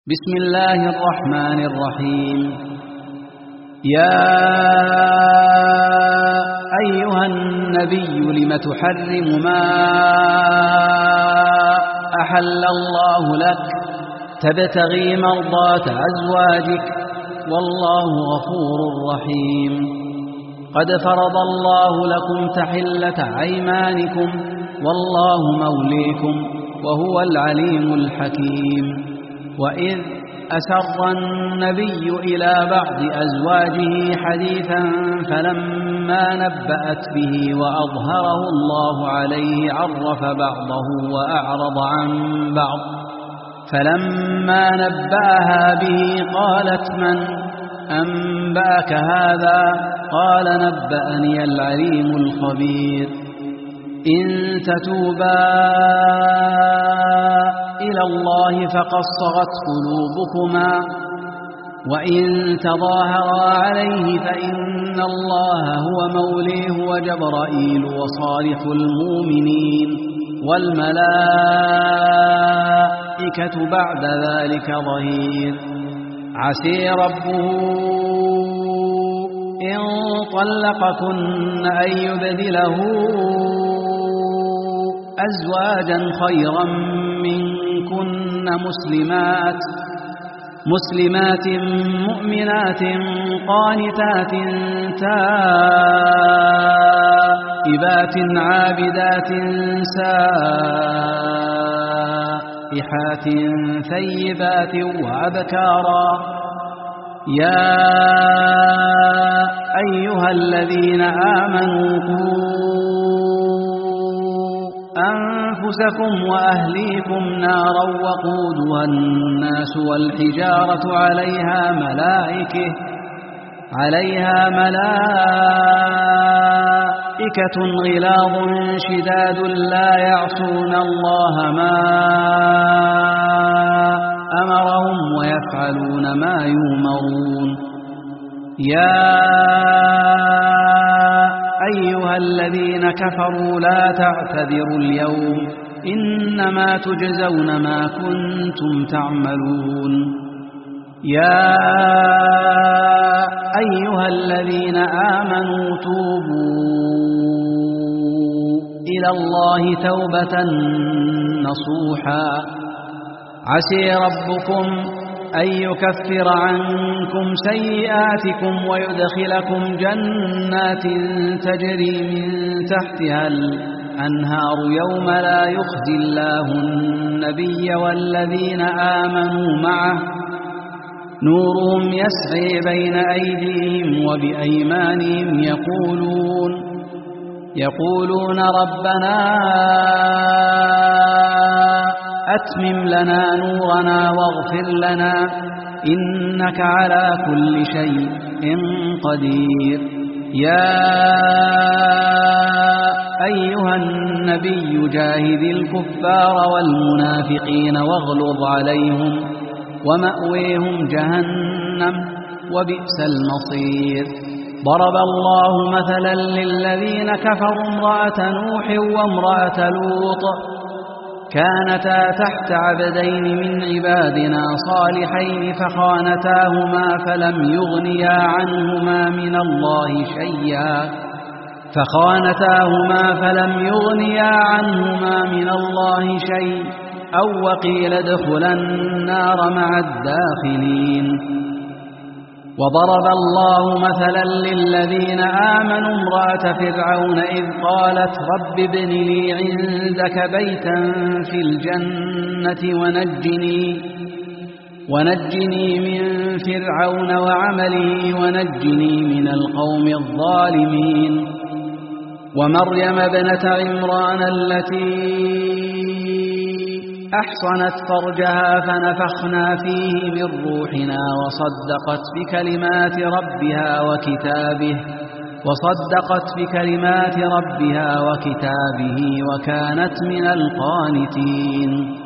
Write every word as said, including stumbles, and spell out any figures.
بسم الله الرحمن الرحيم. يا أيها النبي لم تحرم ما أحل الله لك تبتغي مرضات أزواجك والله غفور رحيم. قد فرض الله لكم تحلة أيمانكم والله موليكم وهو العليم الحكيم. وإذ أسر النبي إلى بعض أزواجه حديثا فلما نبأت به وأظهره الله عليه عرف بعضه وأعرض عن بعض فلما نبأها به قالت من أنبأك هذا؟ قال نبأني العليم الخبير. إن تتوبا إلى الله فقد صغت قلوبكما وإن تظاهرا عليه فإن الله هو موليه وجبرائيل وصالح المؤمنين والملائكة بعد ذلك ظهير. عسى ربه إن طلقكن أن يبدله أزواجا خيرا منكن مسلمات مسلمات مؤمنات قانتات تائبات عابدات سائحات ثيبات وأبكارا. يا أيها الذين آمنوا أنفسكم وأهليكم نارا وقودها الناس والحجارة عليها ملائكة عليها ملائكة غلاظ شداد لا يعصون الله ما أمرهم ويفعلون ما يؤمرون. يا أيها الذين كفروا لا تعتذروا اليوم إنما تجزون ما كنتم تعملون. يا أيها الذين آمنوا توبوا إلى الله توبة نصوحا عسى ربكم أن يكفر عنكم سيئاتكم ويدخلكم جنات تجري من تحتها الأنهار يوم لا يخزي الله النبي والذين آمنوا معه نورهم يسعي بين أيديهم وبأيمانهم يقولون يقولون ربنا أتمم لنا نورنا واغفر لنا إنك على كل شيء قدير. يا أيها النبي جاهد الكفار والمنافقين واغلظ عليهم ومأويهم جهنم وبئس المصير. ضرب الله مثلا للذين كفروا امرأة نوح وامرأة لوط كانتا تحت عبدين من عبادنا صالحين فخانتاهما فلم يغنيا عنهما من الله شيئا فخانتاهما فلم يغنيا عنهما من الله شيء أو وقيل ادخلا النار مع الداخلين. وضرب الله مثلا للذين آمنوا امرأة فرعون إذ قالت رب ابن لي عندك بيتا في الجنة ونجني ونجني من فرعون وعمله ونجني من القوم الظالمين. ومريم ابنة عمران التي أحصنت فرجها فنفخنا فيه من روحنا وصدقت بكلمات ربها وكتابه وصدقت بكلمات ربها وكتابه وكانت من القانتين.